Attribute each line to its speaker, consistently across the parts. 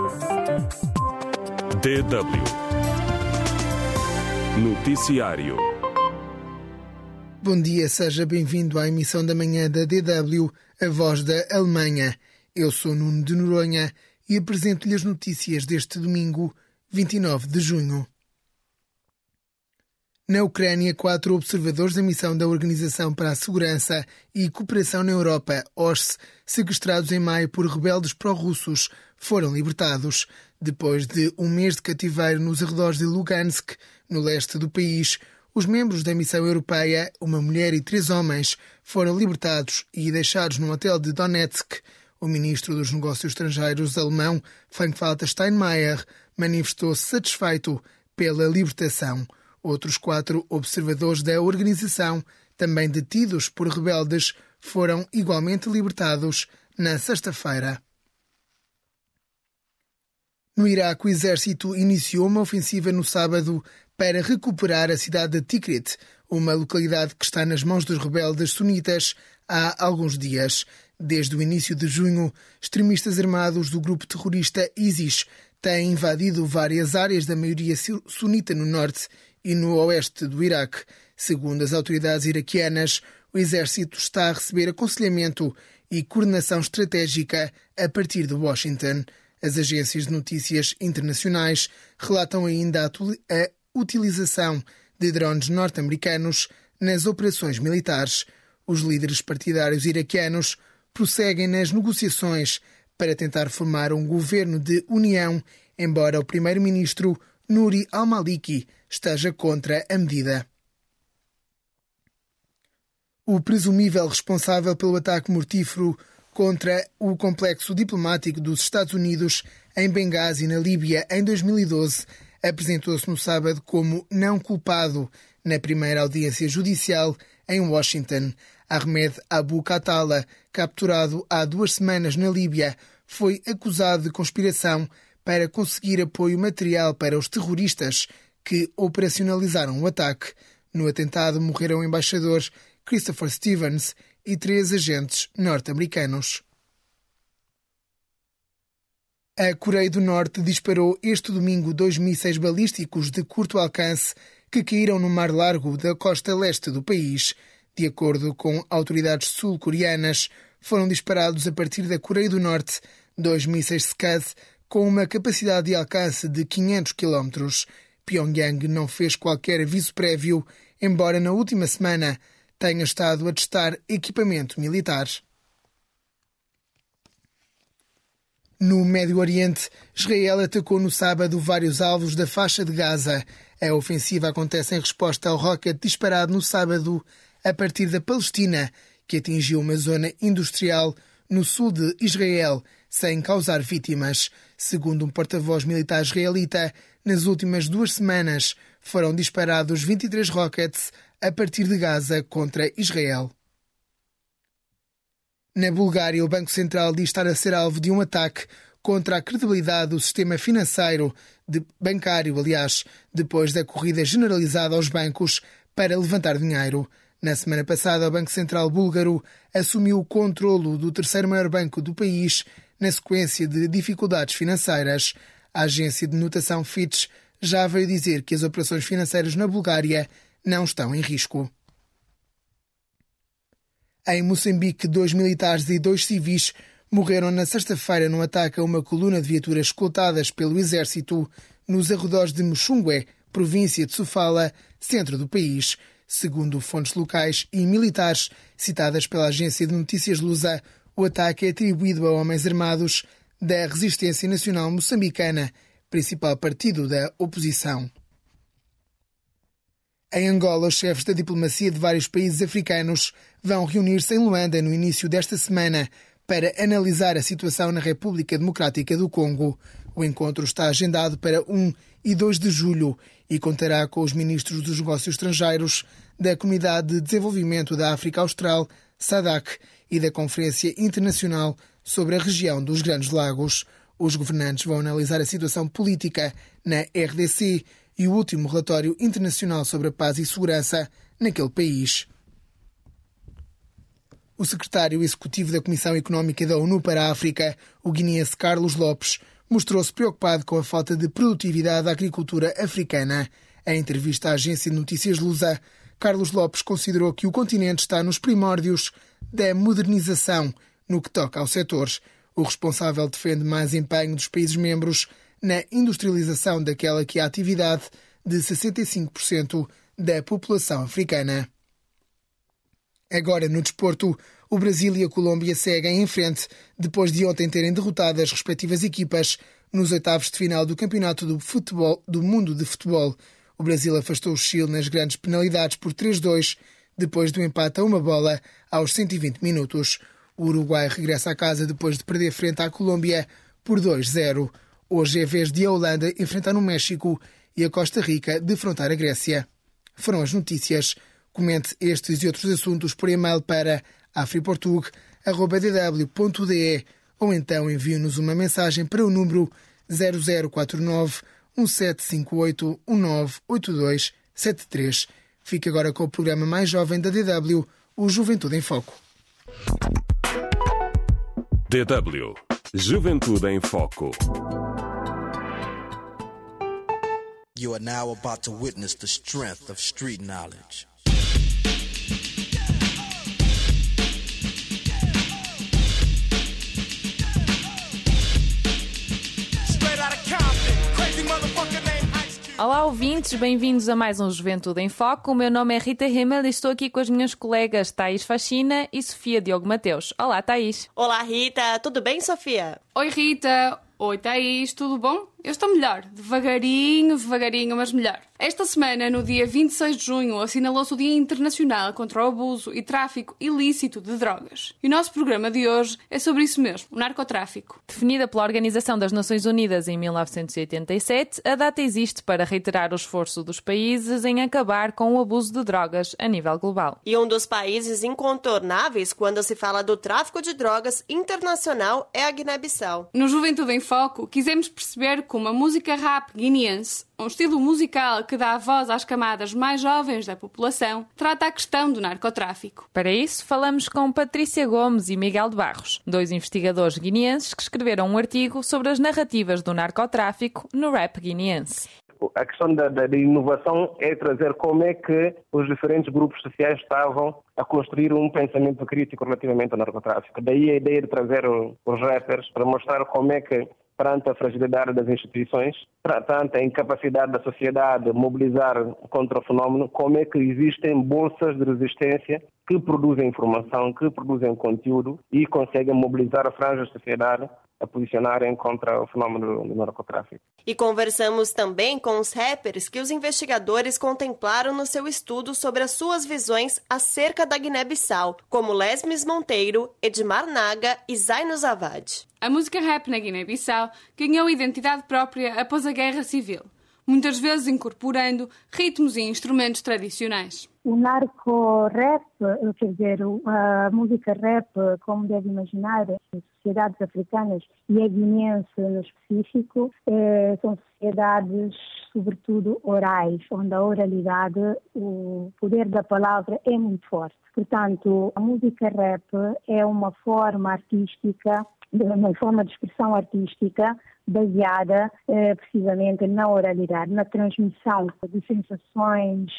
Speaker 1: DW Noticiário.
Speaker 2: Bom dia, seja bem-vindo à emissão da manhã da DW, a voz da Alemanha. Eu sou Nuno de Noronha e apresento-lhe as notícias deste domingo, 29 de junho. Na Ucrânia, 4 observadores da missão da Organização para a Segurança e Cooperação na Europa, OSCE, sequestrados em maio por rebeldes pró-russos, foram libertados. Depois de um mês de cativeiro nos arredores de Lugansk, no leste do país, os membros da missão europeia, uma mulher e 3 homens, foram libertados e deixados num hotel de Donetsk. O ministro dos Negócios Estrangeiros alemão, Frank-Walter Steinmeier, manifestou-se satisfeito pela libertação. Outros 4 observadores da organização, também detidos por rebeldes, foram igualmente libertados na sexta-feira. No Iraque, o exército iniciou uma ofensiva no sábado para recuperar a cidade de Tikrit, uma localidade que está nas mãos dos rebeldes sunitas há alguns dias. Desde o início de junho, extremistas armados do grupo terrorista ISIS têm invadido várias áreas da maioria sunita no norte e no oeste do Iraque. Segundo as autoridades iraquianas, o exército está a receber aconselhamento e coordenação estratégica a partir de Washington. As agências de notícias internacionais relatam ainda a utilização de drones norte-americanos nas operações militares. Os líderes partidários iraquianos prosseguem nas negociações para tentar formar um governo de união, embora o primeiro-ministro Nouri al-Maliki esteja contra a medida. O presumível responsável pelo ataque mortífero contra o complexo diplomático dos Estados Unidos em Benghazi, na Líbia, em 2012, apresentou-se no sábado como não culpado na primeira audiência judicial em Washington. Ahmed Abu Khattala, capturado há 2 semanas na Líbia, foi acusado de conspiração para conseguir apoio material para os terroristas que operacionalizaram o ataque. No atentado morreram o embaixador Christopher Stevens e 3 agentes norte-americanos. A Coreia do Norte disparou este domingo 2 mísseis balísticos de curto alcance que caíram no Mar Largo da costa leste do país. De acordo com autoridades sul-coreanas, foram disparados a partir da Coreia do Norte 2 mísseis Scud com uma capacidade de alcance de 500 km. Pyongyang não fez qualquer aviso prévio, embora na última semana tenha estado a testar equipamento militar. No Médio Oriente, Israel atacou no sábado vários alvos da faixa de Gaza. A ofensiva acontece em resposta ao rocket disparado no sábado a partir da Palestina, que atingiu uma zona industrial no sul de Israel, sem causar vítimas. Segundo um porta-voz militar israelita, nas últimas 2 semanas foram disparados 23 rockets a partir de Gaza contra Israel. Na Bulgária, o Banco Central diz estar a ser alvo de um ataque contra a credibilidade do sistema financeiro, bancário, depois da corrida generalizada aos bancos para levantar dinheiro. Na semana passada, o Banco Central búlgaro assumiu o controlo do terceiro maior banco do país na sequência de dificuldades financeiras. A agência de notação Fitch já veio dizer que as operações financeiras na Bulgária não estão em risco. Em Moçambique, 2 militares e 2 civis morreram na sexta-feira num ataque a uma coluna de viaturas escoltadas pelo exército nos arredores de Muxungue, província de Sofala, centro do país. Segundo fontes locais e militares citadas pela agência de notícias Lusa, o ataque é atribuído a homens armados da Resistência Nacional Moçambicana, principal partido da oposição. Em Angola, os chefes da diplomacia de vários países africanos vão reunir-se em Luanda no início desta semana para analisar a situação na República Democrática do Congo. O encontro está agendado para 1 e 2 de julho e contará com os ministros dos Negócios Estrangeiros, da Comunidade de Desenvolvimento da África Austral, SADC, e da Conferência Internacional sobre a Região dos Grandes Lagos. Os governantes vão analisar a situação política na RDC e o último relatório internacional sobre a paz e segurança naquele país. O secretário executivo da Comissão Económica da ONU para a África, o guineense Carlos Lopes, mostrou-se preocupado com a falta de produtividade da agricultura africana. Em entrevista à agência de notícias Lusa, Carlos Lopes considerou que o continente está nos primórdios da modernização no que toca ao setor. O responsável defende mais empenho dos países membros na industrialização daquela que é a atividade de 65% da população africana. Agora, no desporto, o Brasil e a Colômbia seguem em frente depois de ontem terem derrotado as respectivas equipas nos oitavos de final do Campeonato do Mundo de Futebol. O Brasil afastou o Chile nas grandes penalidades por 3-2, depois do empate a uma bola aos 120 minutos. O Uruguai regressa a casa depois de perder frente à Colômbia por 2-0. Hoje é vez de a Holanda enfrentar o México e a Costa Rica defrontar a Grécia. Foram as notícias. Comente estes e outros assuntos por e-mail para afriportug@dw.de ou então envie-nos uma mensagem para o número 0049 1758 1982 73. Fique agora com o programa mais jovem da DW, o Juventude em Foco.
Speaker 1: DW Juventude em Foco.
Speaker 3: You are now about to witness the strength of street knowledge.
Speaker 4: Olá ouvintes, bem-vindos a mais um Juventude em Foco. O meu nome é Rita Himmel e estou aqui com as minhas colegas Thaís Faxina e Sofia Diogo Mateus. Olá Thaís.
Speaker 5: Olá Rita, tudo bem Sofia?
Speaker 6: Oi Rita, oi Thaís, tudo bom? Eu estou melhor, devagarinho, mas melhor. Esta semana, no dia 26 de junho, assinalou-se o Dia Internacional contra o Abuso e Tráfico Ilícito de Drogas. E o nosso programa de hoje é sobre isso mesmo, o narcotráfico.
Speaker 4: Definida pela Organização das Nações Unidas em 1987, a data existe para reiterar o esforço dos países em acabar com o abuso de drogas a nível global.
Speaker 5: E um dos países incontornáveis quando se fala do tráfico de drogas internacional é a Guiné-Bissau.
Speaker 6: No Juventude em Foco, quisemos perceber como a música rap guineense, um estilo musical que dá voz às camadas mais jovens da população, trata a questão do narcotráfico.
Speaker 4: Para isso, falamos com Patrícia Gomes e Miguel de Barros, dois investigadores guineenses que escreveram um artigo sobre as narrativas do narcotráfico no rap guineense.
Speaker 7: A questão da inovação é trazer como é que os diferentes grupos sociais estavam a construir um pensamento crítico relativamente ao narcotráfico. Daí a ideia de trazer os rappers para mostrar como é que, perante a fragilidade das instituições, perante a incapacidade da sociedade mobilizar contra o fenómeno, como é que existem bolsas de resistência que produzem informação, que produzem conteúdo e conseguem mobilizar a franja da sociedade a posicionarem contra o fenómeno do narcotráfico.
Speaker 5: E conversamos também com os rappers que os investigadores contemplaram no seu estudo sobre as suas visões acerca da Guiné-Bissau, como Lesmes Monteiro, Edmar Naga e Zaino Zavad.
Speaker 6: A música rap na Guiné-Bissau ganhou identidade própria após a Guerra Civil, muitas vezes incorporando ritmos e instrumentos tradicionais.
Speaker 8: O narco-rap, quer dizer, a música rap, como deve imaginar, em sociedades africanas e a guineense no específico, são sociedades, sobretudo, orais, onde a oralidade, o poder da palavra é muito forte. Portanto, a música rap é uma forma artística, uma forma de expressão artística baseada precisamente na oralidade, na transmissão de sensações,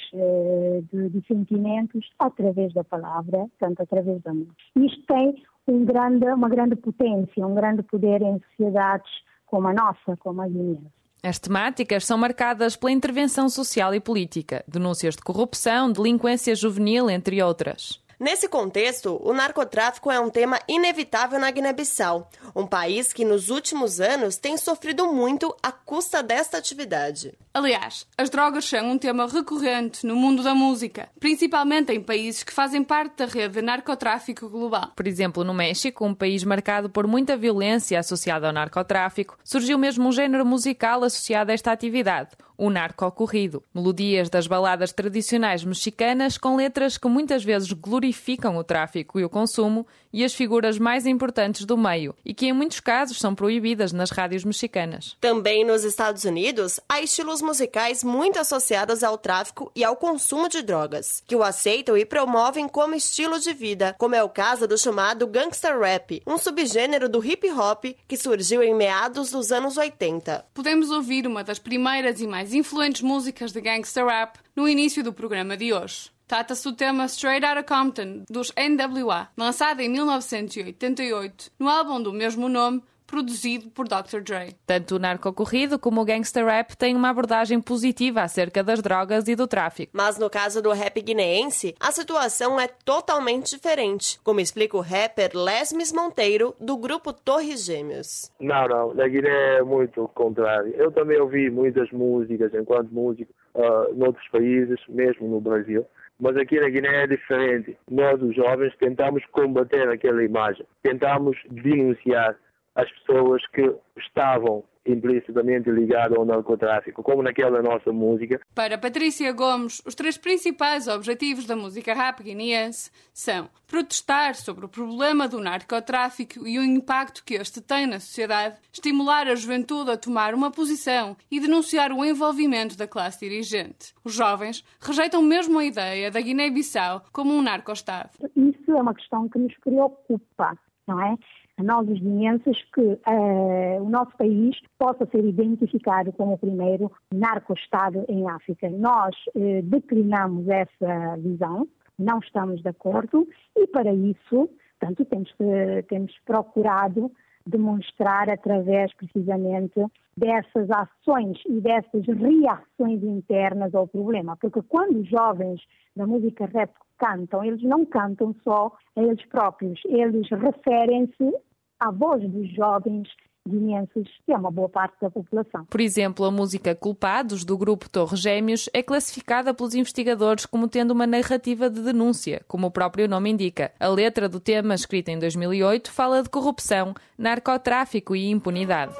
Speaker 8: de sentimentos através da palavra, portanto, através da música. Isto tem uma grande potência, um grande poder em sociedades como a nossa, como a guineense.
Speaker 4: As temáticas são marcadas pela intervenção social e política, denúncias de corrupção, delinquência juvenil, entre outras.
Speaker 5: Nesse contexto, o narcotráfico é um tema inevitável na Guiné-Bissau, um país que nos últimos anos tem sofrido muito à custa desta atividade.
Speaker 6: Aliás, as drogas são um tema recorrente no mundo da música, principalmente em países que fazem parte da rede de narcotráfico global.
Speaker 4: Por exemplo, no México, um país marcado por muita violência associada ao narcotráfico, surgiu mesmo um género musical associado a esta atividade, o narco-corrido. Melodias das baladas tradicionais mexicanas com letras que muitas vezes glorificam o tráfico e o consumo e as figuras mais importantes do meio e que em muitos casos são proibidas nas rádios mexicanas.
Speaker 5: Também nos Estados Unidos há estilos estilos musicais muito associados ao tráfico e ao consumo de drogas, que o aceitam e promovem como estilo de vida, como é o caso do chamado gangster rap, um subgênero do hip hop que surgiu em meados dos anos 80.
Speaker 6: Podemos ouvir uma das primeiras e mais influentes músicas de gangster rap no início do programa de hoje. Trata-se do tema Straight Outta Compton, dos NWA, lançado em 1988, no álbum do mesmo nome, produzido por Dr. Dre.
Speaker 4: Tanto o narcocorrido como o gangster rap têm uma abordagem positiva acerca das drogas e do tráfico.
Speaker 5: Mas no caso do rap guineense, a situação é totalmente diferente, como explica o rapper Lesmes Monteiro, do grupo Torres Gêmeos.
Speaker 9: Não, na Guiné é muito o contrário. Eu também ouvi muitas músicas enquanto músico noutros países, mesmo no Brasil. Mas aqui na Guiné é diferente. Nós, os jovens, tentamos combater aquela imagem. Tentamos denunciar as pessoas que estavam implicitamente ligadas ao narcotráfico, como naquela nossa música.
Speaker 6: Para Patrícia Gomes, os 3 principais objetivos da música rap guineense são protestar sobre o problema do narcotráfico e o impacto que este tem na sociedade, estimular a juventude a tomar uma posição e denunciar o envolvimento da classe dirigente. Os jovens rejeitam mesmo a ideia da Guiné-Bissau como um narco-estado.
Speaker 8: Isso é uma questão que nos preocupa, não é? A nós, os guineenses, que o nosso país possa ser identificado como o primeiro narco-estado em África. Nós declinamos essa visão, não estamos de acordo e, para isso, portanto, temos procurado demonstrar através, precisamente, dessas ações e dessas reações internas ao problema. Porque quando os jovens da música rap cantam, eles não cantam só a eles próprios, eles referem-se à voz dos jovens guineenses, que é uma boa parte da população.
Speaker 4: Por exemplo, a música Culpados, do grupo Torres Gêmeos, é classificada pelos investigadores como tendo uma narrativa de denúncia, como o próprio nome indica. A letra do tema, escrita em 2008, fala de corrupção, narcotráfico e impunidade.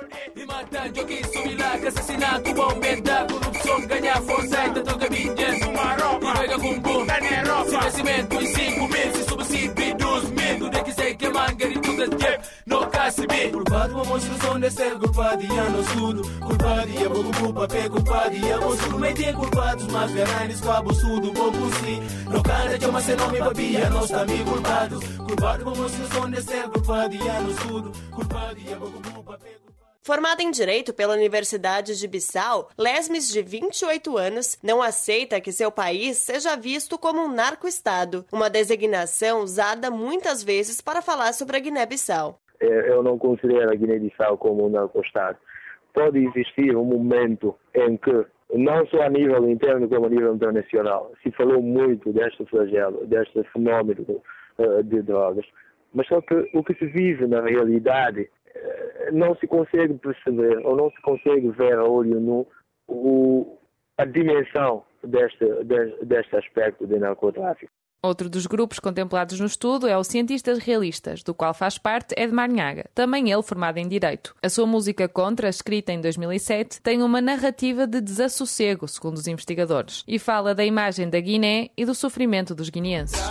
Speaker 10: Culpado, vamos razão de ser culpado e ano tudo. Culpado e a boca culpa, pé culpado e a moço. Mas tem culpados, mas garantes, cabo tudo, pouco sim. No cara de uma senão me babia, nós também culpados. Culpado, vamos razão de ser culpado e ano tudo. Culpado e a boca culpa, pé culpado.
Speaker 5: Formado em Direito pela Universidade de Bissau, Lesmes, de 28 anos, não aceita que seu país seja visto como um narco-estado, uma designação usada muitas vezes para falar sobre a Guiné-Bissau.
Speaker 9: Eu não considero a Guiné-Bissau como um narco-estado. Pode existir um momento em que, não só a nível interno como a nível internacional, se falou muito deste flagelo, deste fenómeno de drogas, mas só que o que se vive na realidade não se consegue perceber ou não se consegue ver a olho nu a dimensão deste aspecto de narcotráfico.
Speaker 4: Outro dos grupos contemplados no estudo é o Cientistas Realistas, do qual faz parte Edmar Nhaga, também ele formado em Direito. A sua música Contra, escrita em 2007, tem uma narrativa de desassossego, segundo os investigadores, e fala da imagem da Guiné e do sofrimento dos guineenses.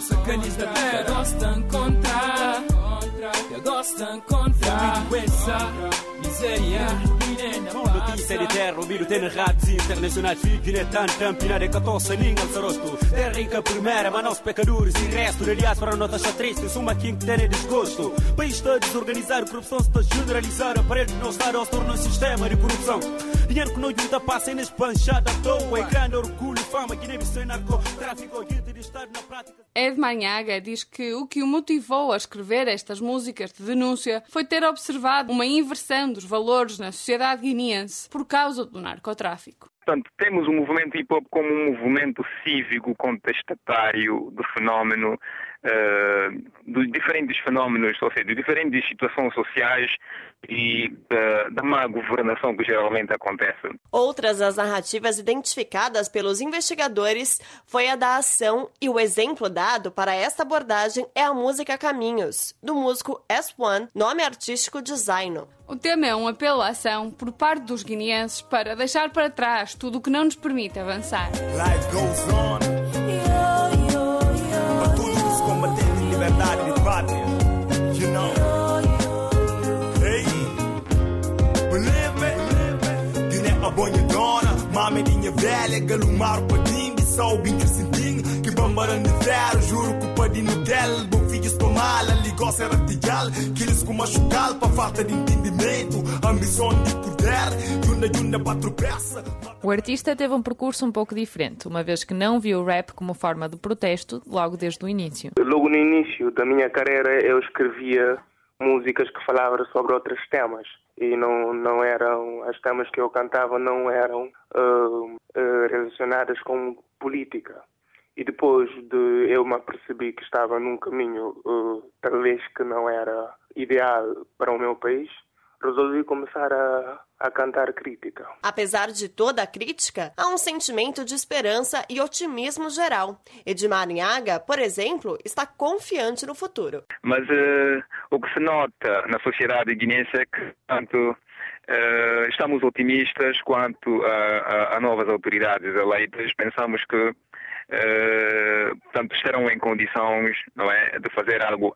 Speaker 11: Notícia de terra, ouvido ter rádios internacionais, Guiné tanto, pinada que tosse, ninguém se rosto. Terra rica primeira, mas nós pecadores e resto, na diáspora não está triste, suma quem que tem desgosto. O país está a desorganizar, a corrupção se está a generalizar, a parede não está a se tornar um sistema de corrupção. Dinheiro que não junta passa em espanchada à toa, é grande orgulho, fama, Guiné-Bissau, narcotráfico, de Estado na prática.
Speaker 6: Edmar Nhaga diz que o que o motivou a escrever estas músicas de denúncia foi ter observado uma inversão dos valores na sociedade guineense por causa do narcotráfico.
Speaker 12: Portanto, temos o movimento hip-hop como um movimento cívico contestatário do fenómeno, dos diferentes fenómenos, ou seja, de diferentes situações sociais e da má governação que geralmente acontece.
Speaker 5: Outras das narrativas identificadas pelos investigadores foi a da ação, e o exemplo dado para esta abordagem é a música Caminhos, do músico S1, nome artístico de Zaino.
Speaker 6: O tema é um apelo à ação por parte dos guineenses para deixar para trás tudo o que não nos permite avançar.
Speaker 10: Life goes on. Para todos os combatentes de liberdade e de pátria. You know. Hey. Believe me. Guiné a bonitona. Moedinha velha, galumar o padinho, só o bem crescentinho, que bambaran de ferro, juro que o padinho dela, bom filhos para mala, ligou-se a ratigal, que eles com machucal, para falta de entendimento, ambição de poder, junda para tropeça.
Speaker 4: O artista teve um percurso um pouco diferente, uma vez que não viu o rap como forma de protesto logo desde o início.
Speaker 7: Logo no início da minha carreira eu escrevia músicas que falavam sobre outros temas e não eram, as temas que eu cantava não eram relacionadas com política. E depois de eu me apercebi que estava num caminho talvez que não era ideal para o meu país, resolvi começar a cantar crítica.
Speaker 5: Apesar de toda a crítica, há um sentimento de esperança e otimismo geral. Edmar Nhaga, por exemplo, está confiante no futuro.
Speaker 12: Mas o que se nota na sociedade guineense é que tanto estamos otimistas quanto a novas autoridades eleitas. Pensamos que estarão em condições, não é, de fazer algo.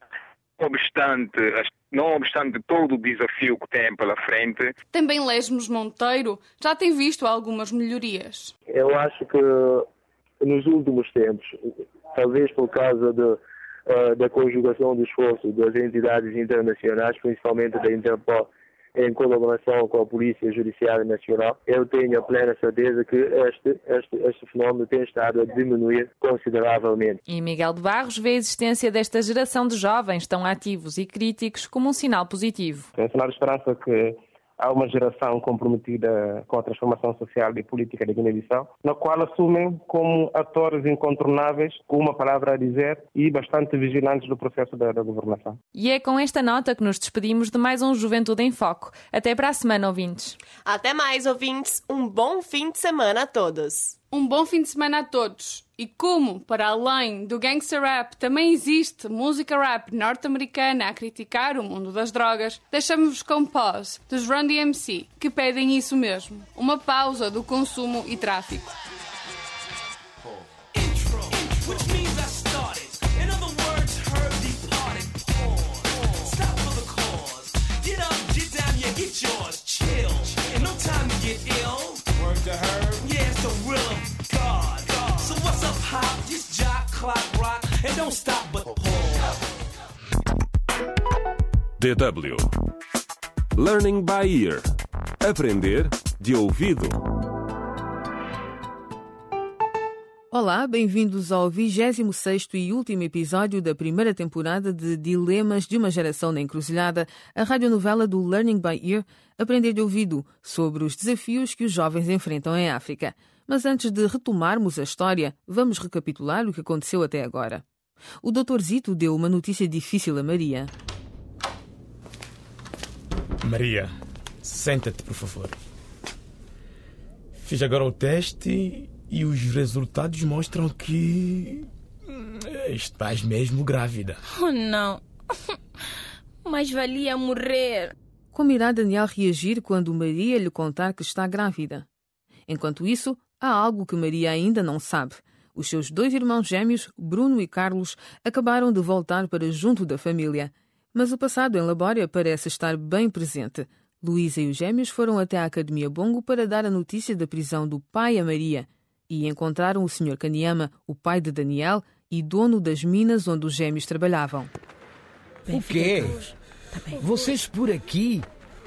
Speaker 12: Não obstante todo o desafio que tem pela frente.
Speaker 6: Também Lesmes Monteiro já tem visto algumas melhorias.
Speaker 9: Eu acho que nos últimos tempos, talvez por causa da conjugação do esforço das entidades internacionais, principalmente da Interpol, em colaboração com a Polícia Judiciária Nacional, eu tenho a plena certeza que este fenómeno tem estado a diminuir consideravelmente.
Speaker 4: E Miguel de Barros vê a existência desta geração de jovens tão ativos e críticos como um sinal positivo.
Speaker 7: É um sinal de esperança que há uma geração comprometida com a transformação social e política da Guiné-Bissau, na qual assumem como atores incontornáveis, com uma palavra a dizer, e bastante vigilantes do processo da governação.
Speaker 4: E é com esta nota que nos despedimos de mais um Juventude em Foco. Até para a semana, ouvintes.
Speaker 5: Até mais, ouvintes. Um bom fim de semana a todos.
Speaker 6: Um bom fim de semana a todos. E como, para além do gangster rap, também existe música rap norte-americana a criticar o mundo das drogas, deixamos-vos com Pause, dos Run DMC, que pedem isso mesmo, uma pausa do consumo e tráfico.
Speaker 1: DW Learning by Ear. Aprender de ouvido.
Speaker 13: Olá, bem-vindos ao 26º e último episódio da primeira temporada de Dilemas de uma Geração na Encruzilhada, a radionovela do Learning by Ear, Aprender de ouvido, sobre os desafios que os jovens enfrentam em África. Mas antes de retomarmos a história, vamos recapitular o que aconteceu até agora. O Dr. Zito deu uma notícia difícil a Maria.
Speaker 14: Maria, senta-te, por favor. Fiz agora o teste e os resultados mostram que estás mesmo grávida.
Speaker 15: Oh, não. Mas valia morrer.
Speaker 13: Como irá Daniel reagir quando Maria lhe contar que está grávida? Enquanto isso, há algo que Maria ainda não sabe. Os seus 2 irmãos gêmeos, Bruno e Carlos, acabaram de voltar para junto da família. Mas o passado em Labória parece estar bem presente. Luísa e os gêmeos foram até à Academia Bongo para dar a notícia da prisão do pai a Maria e encontraram o Sr. Kanyama, o pai de Daniel e dono das minas onde os gêmeos trabalhavam.
Speaker 16: O quê? Vocês por aqui?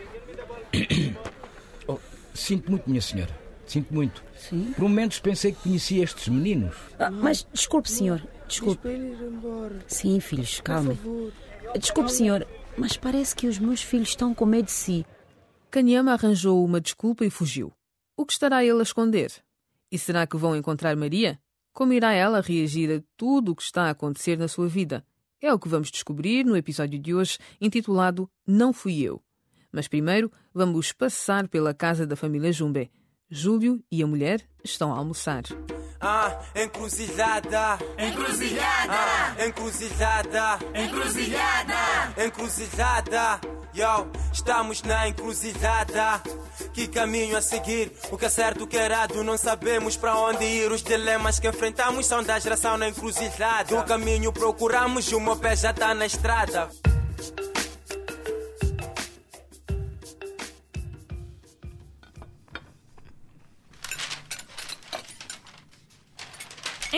Speaker 16: Oh, sinto muito, minha senhora. Sinto muito.
Speaker 17: Sim?
Speaker 16: Por momentos pensei que conhecia estes meninos.
Speaker 17: Mas desculpe, senhor. Desculpe. Sim, filhos, calmem. Desculpe, senhor, mas parece que os meus filhos estão com medo de si.
Speaker 13: Kanyama arranjou uma desculpa e fugiu. O que estará ele a esconder? E será que vão encontrar Maria? Como irá ela reagir a tudo o que está a acontecer na sua vida? É o que vamos descobrir no episódio de hoje, intitulado Não Fui Eu. Mas primeiro, vamos passar pela casa da família Jumbe. Júlio e a mulher estão a almoçar.
Speaker 10: Encruzilhada, encruzilhada, encruzilhada, encruzilhada, encruzilhada. Yo, estamos na encruzilhada. Que caminho a seguir? O que é certo, o que é errado? Não sabemos para onde ir. Os dilemas que enfrentamos são da geração na encruzilhada. O caminho procuramos e o meu pé já está na estrada.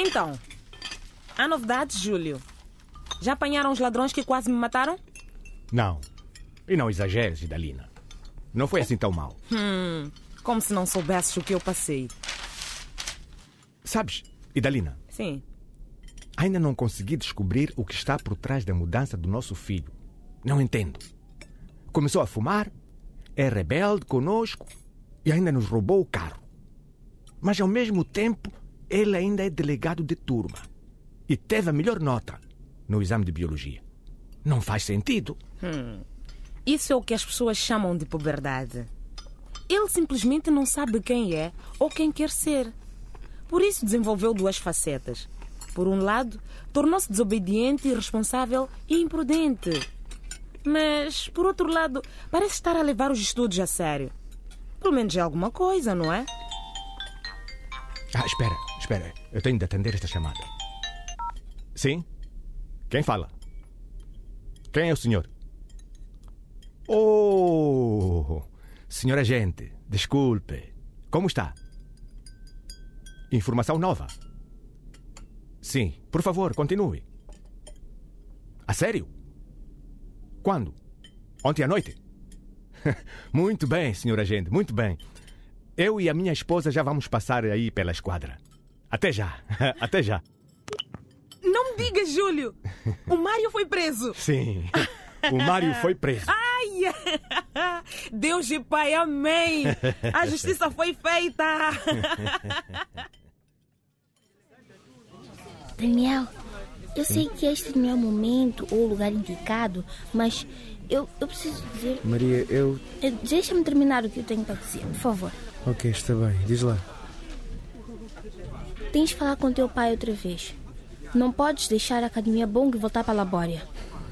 Speaker 18: Então, há novidades, Júlio? Já apanharam os ladrões que quase me mataram?
Speaker 19: Não. E não exageres, Idalina. Não foi assim tão mal.
Speaker 18: Como se não soubesses o que eu passei.
Speaker 19: Sabes, Idalina?
Speaker 18: Sim.
Speaker 19: Ainda não consegui descobrir o que está por trás da mudança do nosso filho. Não entendo. Começou a fumar, é rebelde conosco e ainda nos roubou o carro. Mas, ao mesmo tempo, ele ainda é delegado de turma e teve a melhor nota no exame de biologia. Não faz sentido.
Speaker 18: Isso é o que as pessoas chamam de puberdade. Ele simplesmente não sabe quem é ou quem quer ser. Por isso desenvolveu duas facetas. Por um lado, tornou-se desobediente, irresponsável e imprudente. Mas, por outro lado, parece estar a levar os estudos a sério. Pelo menos é alguma coisa, não é?
Speaker 19: Espera. Eu tenho de atender esta chamada. Sim? Quem fala? Quem é o senhor? Oh, senhor agente, desculpe. Como está? Informação nova? Sim, por favor, continue. A sério? Quando? Ontem à noite? Muito bem, senhor agente, muito bem. Eu e a minha esposa já vamos passar aí pela esquadra. Até já, até já.
Speaker 18: Não me digas, Júlio! O Mário foi preso!
Speaker 19: Sim, o Mário foi preso.
Speaker 18: Ai! Deus e Pai, amém! A justiça foi feita!
Speaker 15: Daniel, eu sei que este não é o momento ou o lugar indicado, mas eu preciso dizer...
Speaker 20: Maria,
Speaker 15: Deixa-me terminar o que eu tenho para dizer, por favor.
Speaker 20: Ok, está bem. Diz lá.
Speaker 15: Tens de falar com teu pai outra vez. Não podes deixar a academia Bong e voltar para a Labória.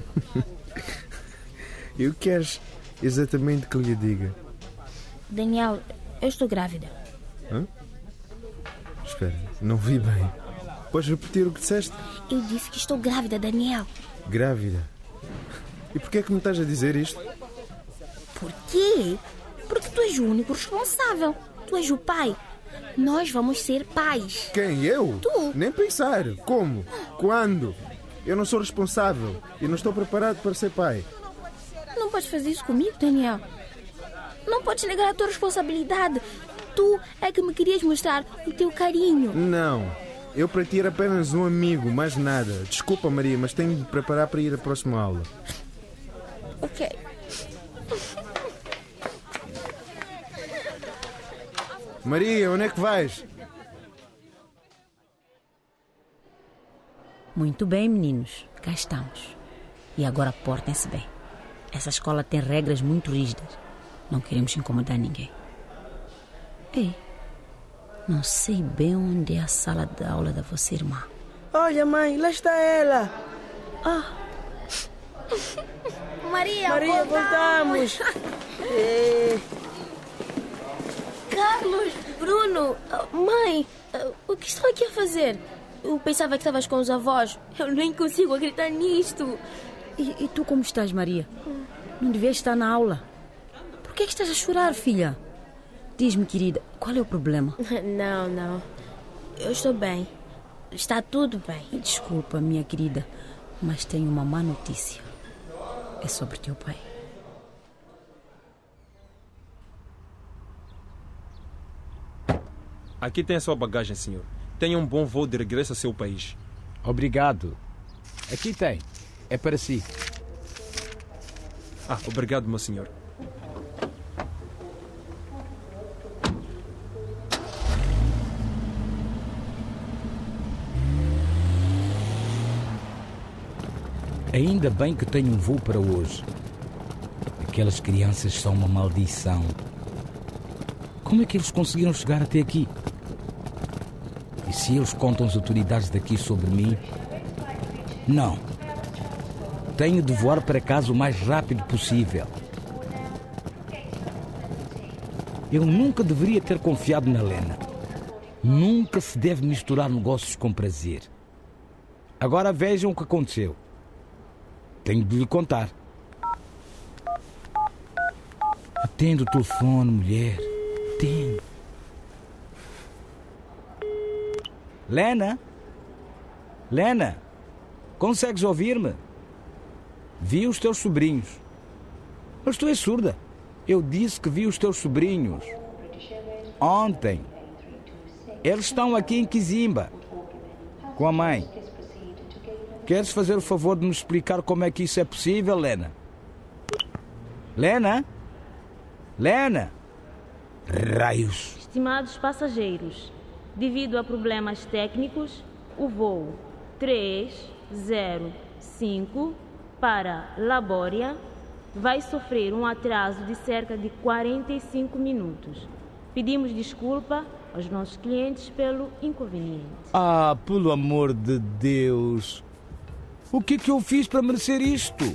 Speaker 20: E o que queres exatamente que eu lhe diga?
Speaker 15: Daniel, eu estou grávida.
Speaker 20: Hã? Espera, não vi bem. Podes repetir o que disseste?
Speaker 15: Eu disse que estou grávida, Daniel.
Speaker 20: Grávida? E porquê é que me estás a dizer isto?
Speaker 15: Por quê? Porque tu és o único responsável. Tu és o pai. Nós vamos ser pais.
Speaker 20: Quem? Eu?
Speaker 15: Tu.
Speaker 20: Nem pensar. Como? Quando? Eu não sou responsável e não estou preparado para ser pai.
Speaker 15: Não podes fazer isso comigo, Daniel. Não podes negar a tua responsabilidade. Tu é que me querias mostrar o teu carinho.
Speaker 20: Não. Eu para ti era apenas um amigo, mais nada. Desculpa, Maria, mas tenho de me preparar para ir à próxima aula.
Speaker 15: Ok.
Speaker 20: Maria, onde é que vais?
Speaker 17: Muito bem, meninos. Cá estamos. E agora portem-se bem. Essa escola tem regras muito rígidas. Não queremos incomodar ninguém. Ei, não sei bem onde é a sala de aula da vossa irmã.
Speaker 21: Olha, mãe, lá está ela.
Speaker 15: Maria,
Speaker 21: voltamos.
Speaker 15: Carlos, Bruno, mãe, o que estão aqui a fazer? Eu pensava que estavas com os avós. Eu nem consigo acreditar nisto.
Speaker 17: E tu como estás, Maria? Não devias estar na aula. Por que estás a chorar, filha? Diz-me, querida, qual é o problema?
Speaker 15: Não. Eu estou bem. Está tudo bem.
Speaker 17: Desculpa, minha querida, mas tenho uma má notícia. É sobre teu pai.
Speaker 22: Aqui tem a sua bagagem, senhor. Tenha um bom voo de regresso ao seu país.
Speaker 16: Obrigado. Aqui tem. É para si.
Speaker 22: Obrigado, meu senhor.
Speaker 16: Ainda bem que tenho um voo para hoje. Aquelas crianças são uma maldição. Como é que eles conseguiram chegar até aqui? E se eles contam as autoridades daqui sobre mim? Não. Tenho de voar para casa o mais rápido possível. Eu nunca deveria ter confiado na Lena. Nunca se deve misturar negócios com prazer. Agora vejam o que aconteceu. Tenho de lhe contar. Atende o telefone, mulher. Atende. Lena? Lena, consegues ouvir-me? Vi os teus sobrinhos. Mas tu és surda. Eu disse que vi os teus sobrinhos. Ontem. Eles estão aqui em Kizimba, com a mãe. Queres fazer o favor de me explicar como é que isso é possível, Lena? Lena? Lena? Raios!
Speaker 2: Estimados passageiros, devido a problemas técnicos, o voo 305 para Labória vai sofrer um atraso de cerca de 45 minutos. Pedimos desculpa aos nossos clientes pelo inconveniente.
Speaker 16: Ah, pelo amor de Deus! O que é que eu fiz para merecer isto?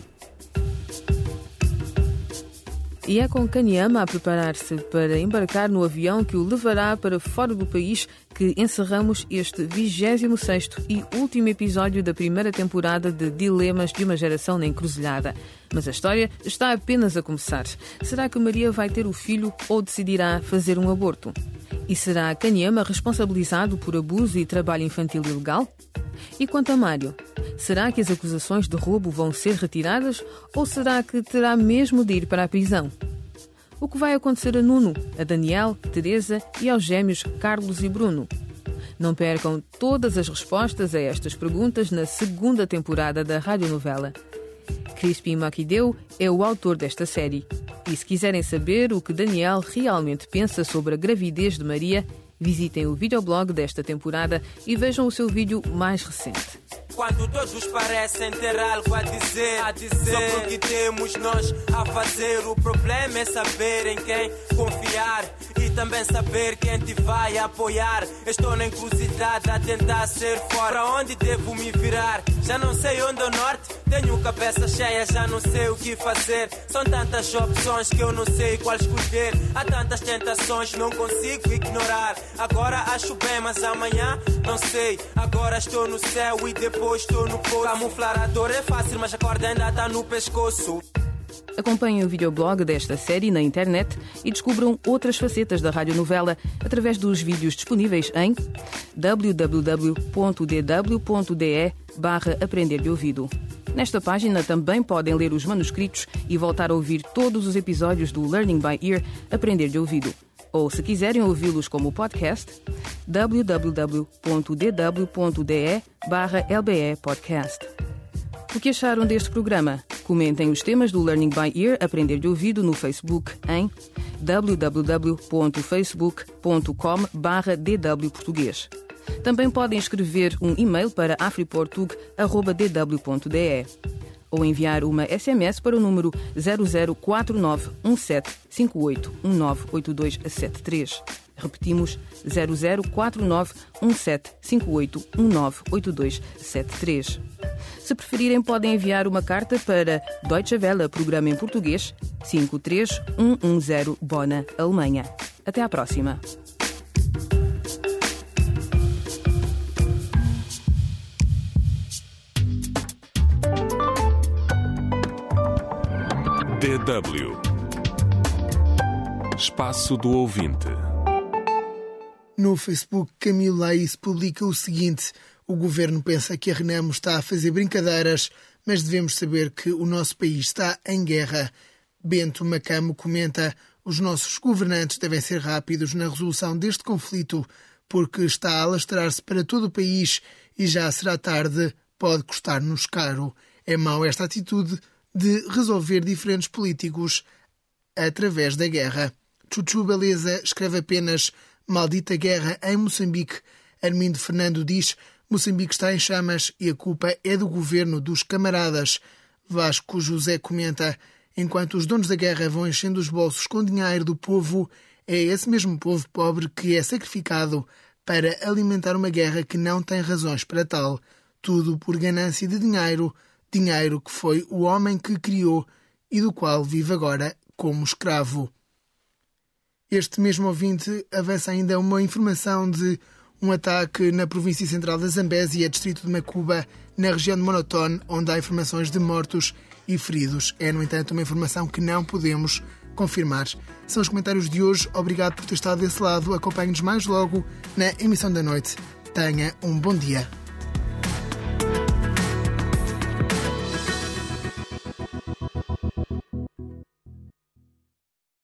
Speaker 13: E é com Kanyama a preparar-se para embarcar no avião que o levará para fora do país que encerramos este 26º e último episódio da primeira temporada de Dilemas de uma Geração na Encruzilhada. Mas a história está apenas a começar. Será que Maria vai ter o filho ou decidirá fazer um aborto? E será Kanyama responsabilizado por abuso e trabalho infantil ilegal? E quanto a Mário? Será que as acusações de roubo vão ser retiradas ou será que terá mesmo de ir para a prisão? O que vai acontecer a Nuno, a Daniel, Teresa e aos gêmeos Carlos e Bruno? Não percam todas as respostas a estas perguntas na segunda temporada da radionovela. Crispin Makideu é o autor desta série. E se quiserem saber o que Daniel realmente pensa sobre a gravidez de Maria, visitem o videoblog desta temporada e vejam o seu vídeo mais recente.
Speaker 10: Quando todos parecem ter algo a dizer, só porque temos nós a fazer. O problema é saber em quem confiar e também saber quem te vai apoiar. Estou na encruzilhada a tentar ser fora. Para onde devo me virar? Já não sei onde é o norte. Tenho cabeça cheia, já não sei o que fazer. São tantas opções que eu não sei qual escolher. Há tantas tentações, não consigo ignorar. Agora acho bem, mas amanhã não sei. Agora estou no céu e depois estou no poço. Camuflar a dor é fácil, mas a corda ainda está no pescoço.
Speaker 13: Acompanhem o videoblog desta série na internet e descubram outras facetas da radionovela através dos vídeos disponíveis em www.dw.de/aprender de ouvido. Nesta página também podem ler os manuscritos e voltar a ouvir todos os episódios do Learning by Ear Aprender de Ouvido. Ou, se quiserem ouvi-los como podcast, www.dw.de/lbe podcast. O que acharam deste programa? Comentem os temas do Learning by Ear Aprender de Ouvido no Facebook em www.facebook.com/dwportuguês. Também podem escrever um e-mail para afriportug@dw.de ou enviar uma SMS para o número 00491758198273. Repetimos, 00491758198273. Se preferirem, podem enviar uma carta para Deutsche Welle, Programa em Português, 53110 Bona, Alemanha. Até à próxima.
Speaker 1: DW Espaço do Ouvinte.
Speaker 3: No Facebook, Camilo Laís publica o seguinte: o governo pensa que a Renamo está a fazer brincadeiras, mas devemos saber que o nosso país está em guerra. Bento Macamo comenta: os nossos governantes devem ser rápidos na resolução deste conflito, porque está a alastrar-se para todo o país e já será tarde, pode custar-nos caro. É mau esta atitude de resolver diferentes políticos através da guerra. Chuchu Beleza escreve apenas: maldita guerra em Moçambique. Armindo Fernando diz: Moçambique está em chamas e a culpa é do governo dos camaradas. Vasco José comenta: enquanto os donos da guerra vão enchendo os bolsos com dinheiro do povo, é esse mesmo povo pobre que é sacrificado para alimentar uma guerra que não tem razões para tal. Tudo por ganância de dinheiro, dinheiro que foi o homem que criou e do qual vive agora como escravo. Este mesmo ouvinte avança ainda uma informação de um ataque na província central da Zambésia, distrito de Macuba, na região de Monotone, onde há informações de mortos e feridos. É, no entanto, uma informação que não podemos confirmar. São os comentários de hoje. Obrigado por ter estado desse lado. Acompanhe-nos mais logo na emissão da noite. Tenha um bom dia.